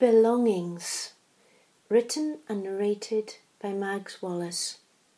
Belongings. Written and narrated by Mags Wallace.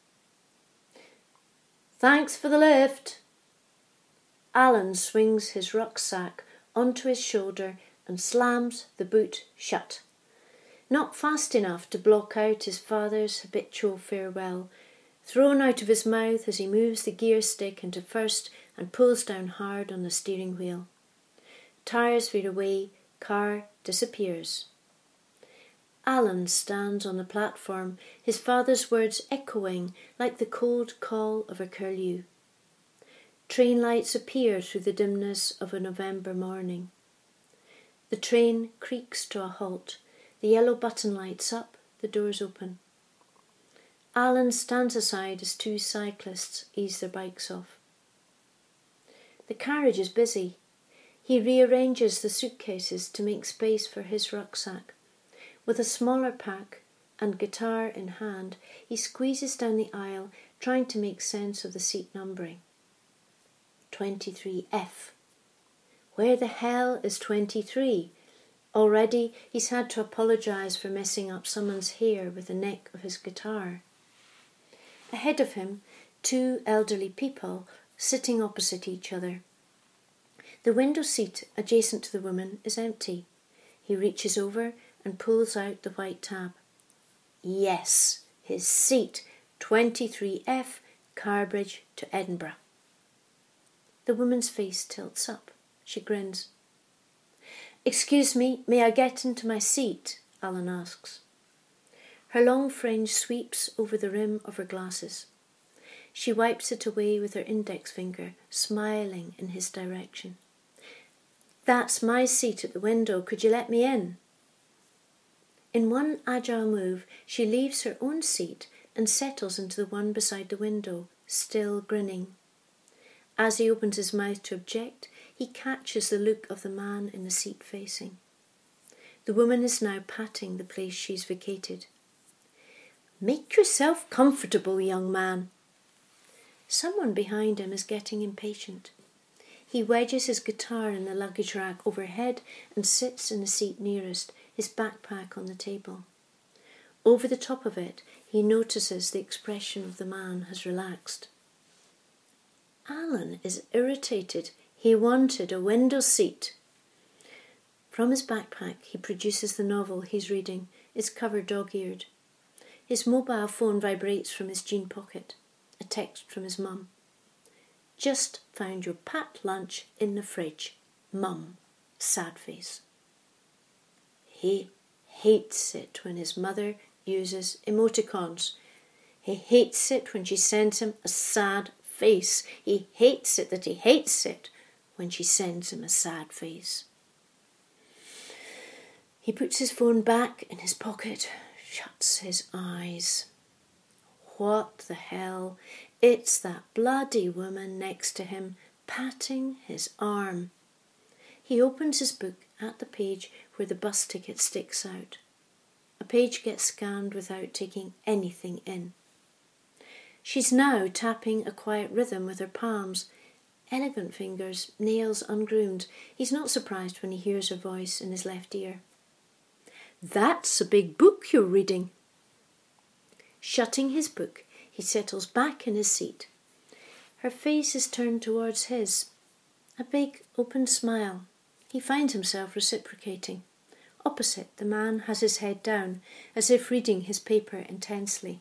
Thanks for the lift. Alan swings his rucksack onto his shoulder and slams the boot shut. Not fast enough to block out his father's habitual farewell, thrown out of his mouth as he moves the gear stick into first and pulls down hard on the steering wheel. Tires veer away, car disappears. Alan stands on the platform, his father's words echoing like the cold call of a curlew. Train lights appear through the dimness of a November morning. The train creaks to a halt. The yellow button lights up, the doors open. Alan stands aside as two cyclists ease their bikes off. The carriage is busy. He rearranges the suitcases to make space for his rucksack. With a smaller pack and guitar in hand, he squeezes down the aisle, trying to make sense of the seat numbering. 23F. Where the hell is 23? Already he's had to apologise for messing up someone's hair with the neck of his guitar. Ahead of him, two elderly people sitting opposite each other. The window seat adjacent to the woman is empty. He reaches over and pulls out the white tab. Yes, his seat, 23F, Carbridge to Edinburgh. The woman's face tilts up. She grins. Excuse me, may I get into my seat? Alan asks. Her long fringe sweeps over the rim of her glasses. She wipes it away with her index finger, smiling in his direction. That's my seat at the window. Could you let me in? In one agile move, she leaves her own seat and settles into the one beside the window, still grinning. As he opens his mouth to object, he catches the look of the man in the seat facing. The woman is now patting the place she's vacated. Make yourself comfortable, young man. Someone behind him is getting impatient. He wedges his guitar in the luggage rack overhead and sits in the seat nearest, his backpack on the table. Over the top of it, he notices the expression of the man has relaxed. Alan is irritated. He wanted a window seat. From his backpack, he produces the novel he's reading, its cover dog-eared. His mobile phone vibrates from his jean pocket. A text from his mum. Just found your packed lunch in the fridge. Mum. Sad face. He hates it when his mother uses emoticons. He hates it when she sends him a sad face. He hates it that he hates it when she sends him a sad face. He puts his phone back in his pocket, shuts his eyes. What the hell? It's that bloody woman next to him, patting his arm. He opens his book at the page where the bus ticket sticks out. A page gets scanned without taking anything in. She's now tapping a quiet rhythm with her palms. Elegant fingers, nails ungroomed. He's not surprised when he hears her voice in his left ear. That's a big book you're reading. Shutting his book, he settles back in his seat. Her face is turned towards his. A big, open smile. He finds himself reciprocating. Opposite, the man has his head down, as if reading his paper intensely.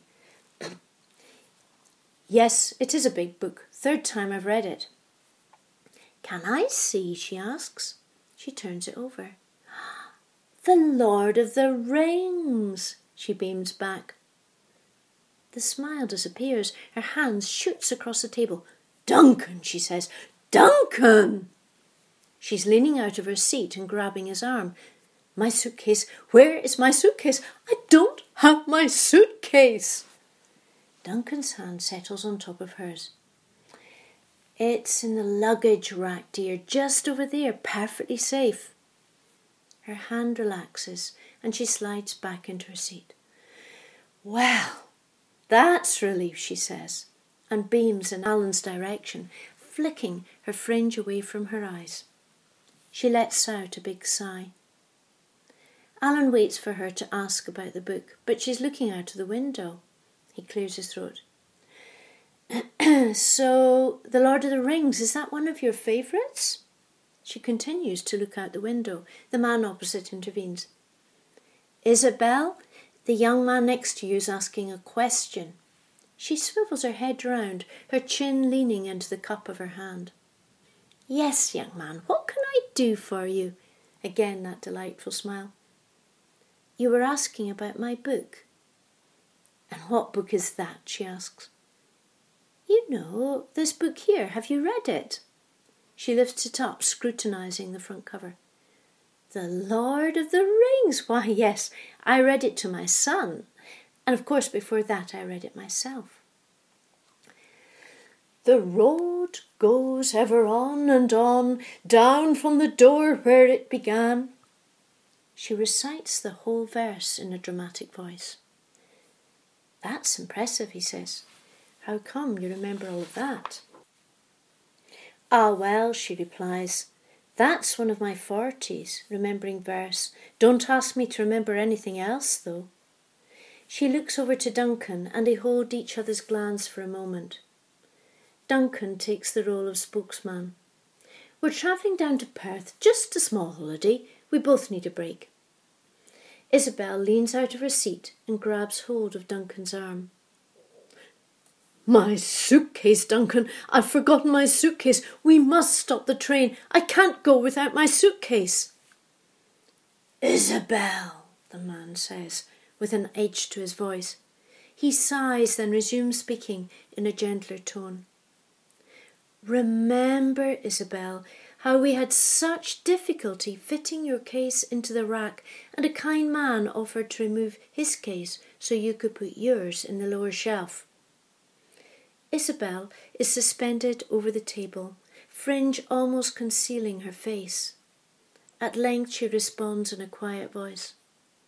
Yes, it is a big book. Third time I've read it. Can I see? She asks. She turns it over. The Lord of the Rings, she beams back. The smile disappears. Her hand shoots across the table. Duncan, she says. Duncan! She's leaning out of her seat and grabbing his arm. My suitcase. Where is my suitcase? I don't have my suitcase. Duncan's hand settles on top of hers. It's in the luggage rack, dear, just over there, perfectly safe. Her hand relaxes and she slides back into her seat. Well, that's relief, she says, and beams in Alan's direction, flicking her fringe away from her eyes. She lets out a big sigh. Alan waits for her to ask about the book, but she's looking out of the window. He clears his throat. So, The Lord of the Rings, is that one of your favourites? She continues to look out the window. The man opposite intervenes. Isabel, the young man next to you is asking a question. She swivels her head round, her chin leaning into the cup of her hand. Yes, young man, what can I do for you? Again that delightful smile. You were asking about my book. And what book is that? She asks. You know, this book here. Have you read it? She lifts it up, scrutinising the front cover. The Lord of the Rings! Why, yes, I read it to my son. And of course before that I read it myself. The road goes ever on and on, down from the door where it began. She recites the whole verse in a dramatic voice. That's impressive, he says. How come you remember all of that? Ah, well, she replies, that's one of my forties, remembering verse. Don't ask me to remember anything else, though. She looks over to Duncan, and they hold each other's glance for a moment. Duncan takes the role of spokesman. We're travelling down to Perth, just a small holiday. We both need a break. Isabel leans out of her seat and grabs hold of Duncan's arm. My suitcase, Duncan. I've forgotten my suitcase. We must stop the train. I can't go without my suitcase. Isabel, the man says, with an edge to his voice. He sighs, then resumes speaking in a gentler tone. Remember, Isabel, how we had such difficulty fitting your case into the rack, and a kind man offered to remove his case so you could put yours in the lower shelf. Isabel is suspended over the table, fringe almost concealing her face. At length she responds in a quiet voice.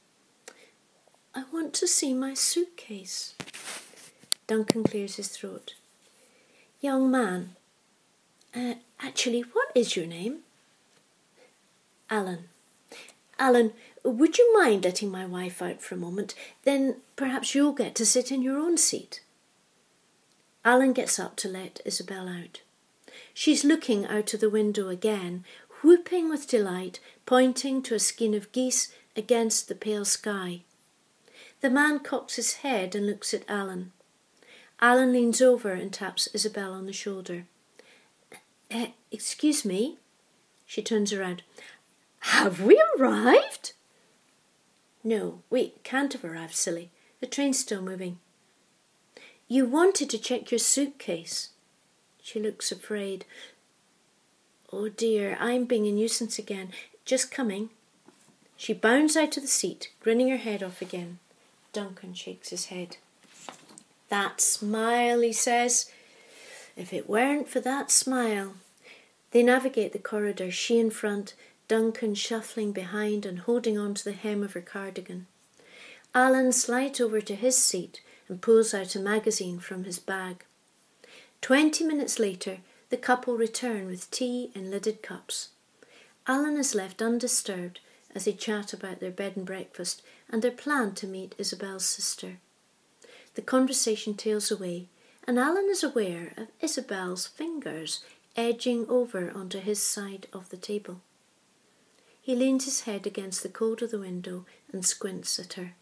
I want to see my suitcase. Duncan clears his throat. Young man, actually, what is your name? Alan. Alan, would you mind letting my wife out for a moment? Then perhaps you'll get to sit in your own seat. Alan gets up to let Isabel out. She's looking out of the window again, whooping with delight, pointing to a skein of geese against the pale sky. The man cocks his head and looks at Alan. Alan leans over and taps Isabel on the shoulder. Excuse me? She turns around. Have we arrived? No, we can't have arrived, silly. The train's still moving. You wanted to check your suitcase. She looks afraid. Oh dear, I'm being a nuisance again. Just coming. She bounds out of the seat, grinning her head off again. Duncan shakes his head. That smile, he says. If it weren't for that smile. They navigate the corridor, she in front, Duncan shuffling behind and holding on to the hem of her cardigan. Alan slides over to his seat and pulls out a magazine from his bag. 20 minutes later, the couple return with tea in lidded cups. Alan is left undisturbed as they chat about their bed and breakfast and their plan to meet Isabel's sister. The conversation tails away, and Alan is aware of Isabel's fingers edging over onto his side of the table. He leans his head against the cold of the window and squints at her.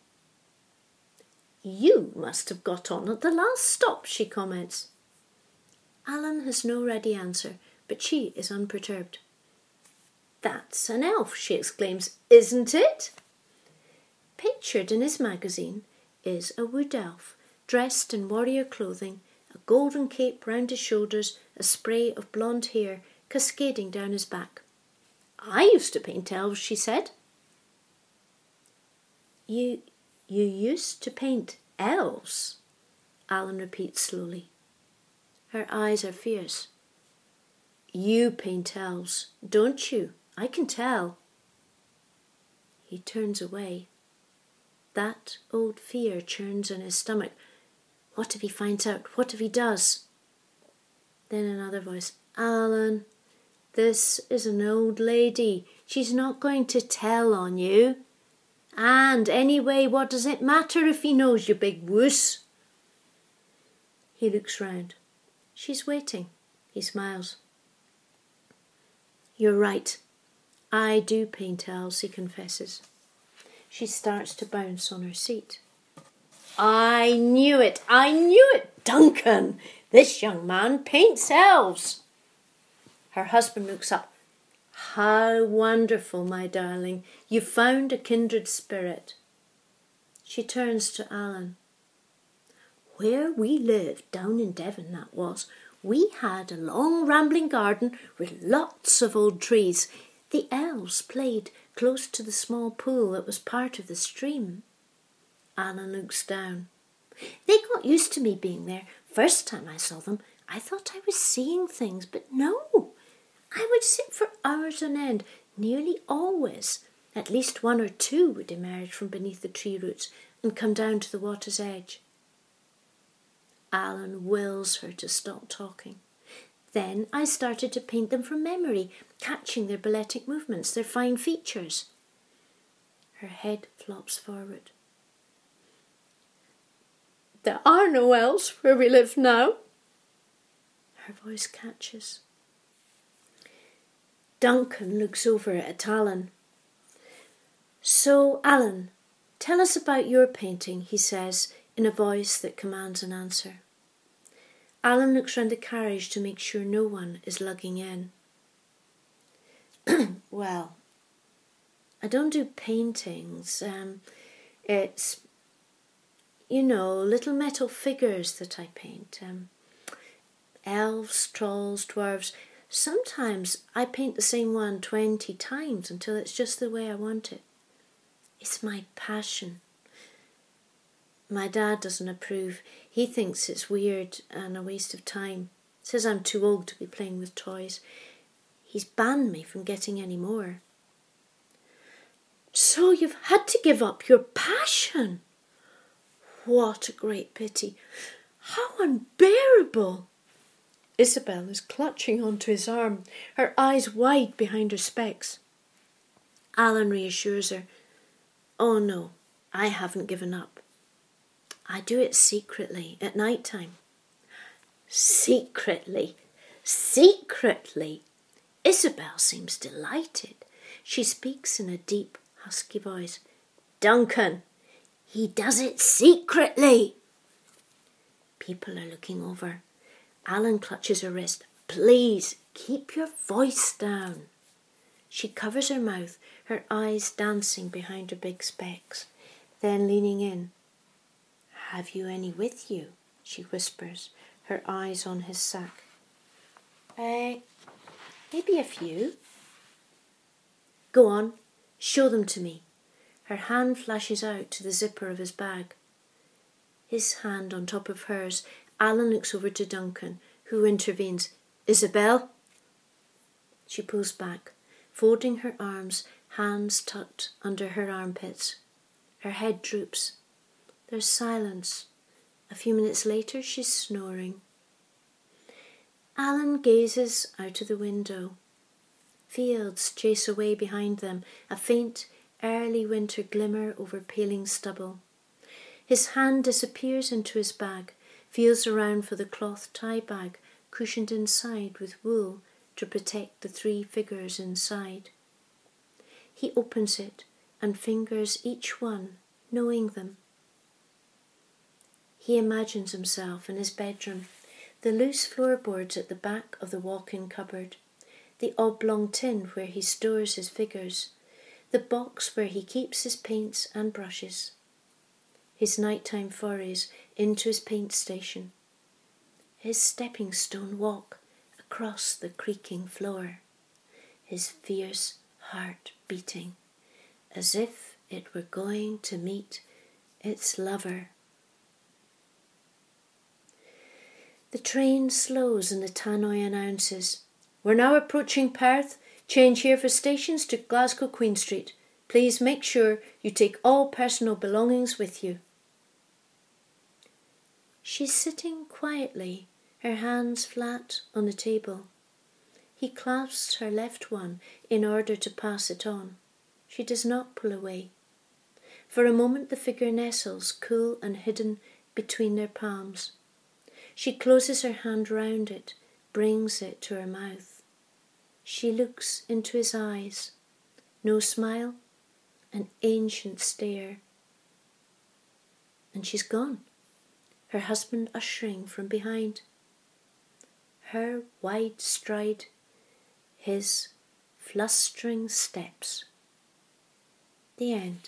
You must have got on at the last stop, she comments. Alan has no ready answer, but she is unperturbed. That's an elf, she exclaims, isn't it? Pictured in his magazine is a wood elf, dressed in warrior clothing, a golden cape round his shoulders, a spray of blonde hair cascading down his back. I used to paint elves, she said. You used to paint elves? Alan repeats slowly. Her eyes are fierce. You paint elves, don't you? I can tell. He turns away. That old fear churns in his stomach. What if he finds out? What if he does? Then another voice. Alan, this is an old lady. She's not going to tell on you. And anyway, what does it matter if he knows, you big wuss? He looks round. She's waiting. He smiles. You're right. I do paint elves, he confesses. She starts to bounce on her seat. I knew it, Duncan. This young man paints elves. Her husband looks up. How wonderful, my darling. You found a kindred spirit. She turns to Alan. Where we lived, down in Devon that was, we had a long rambling garden with lots of old trees. The elves played close to the small pool that was part of the stream. Alan looks down. They got used to me being there. First time I saw them, I thought I was seeing things, but no. I would sit for hours on end, nearly always. At least one or two would emerge from beneath the tree roots and come down to the water's edge. Alan wills her to stop talking. Then I started to paint them from memory, catching their balletic movements, their fine features. Her head flops forward. There are no elves where we live now. Her voice catches. Duncan looks over at Alan. So, Alan, tell us about your painting, he says, in a voice that commands an answer. Alan looks round the carriage to make sure no one is lugging in. Well, I don't do paintings. It's, little metal figures that I paint. Elves, trolls, dwarves. Sometimes I paint the same one 20 times until it's just the way I want it. It's my passion. My dad doesn't approve. He thinks it's weird and a waste of time. Says I'm too old to be playing with toys. He's banned me from getting any more. So you've had to give up your passion? What a great pity. How unbearable. Isabel is clutching onto his arm, her eyes wide behind her specs. Alan reassures her. Oh no, I haven't given up. I do it secretly, at night time. Secretly? Isabel seems delighted. She speaks in a deep, husky voice. Duncan, he does it secretly. People are looking over. Alan clutches her wrist. Please, keep your voice down. She covers her mouth, her eyes dancing behind her big specs. Then leaning in. Have you any with you? She whispers, her eyes on his sack. Maybe a few. Go on, show them to me. Her hand flashes out to the zipper of his bag. His hand on top of hers, Alan looks over to Duncan, who intervenes. Isabel? She pulls back, folding her arms, hands tucked under her armpits. Her head droops. There's silence. A few minutes later, she's snoring. Alan gazes out of the window. Fields chase away behind them, a faint, early winter glimmer over paling stubble. His hand disappears into his bag, feels around for the cloth tie bag, cushioned inside with wool to protect the 3 figures inside. He opens it and fingers each one, knowing them. He imagines himself in his bedroom, the loose floorboards at the back of the walk-in cupboard, the oblong tin where he stores his figures, the box where he keeps his paints and brushes, his nighttime forays into his paint station, his stepping stone walk across the creaking floor, his fierce heart beating, as if it were going to meet its lover. The train slows and the tannoy announces, We're now approaching Perth. Change here for stations to Glasgow Queen Street. Please make sure you take all personal belongings with you. She's sitting quietly, her hands flat on the table. He clasps her left one in order to pass it on. She does not pull away. For a moment the figure nestles, cool and hidden between their palms. She closes her hand round it, brings it to her mouth. She looks into his eyes. No smile, an ancient stare. And she's gone, her husband ushering from behind. Her wide stride, his flustering steps. The end.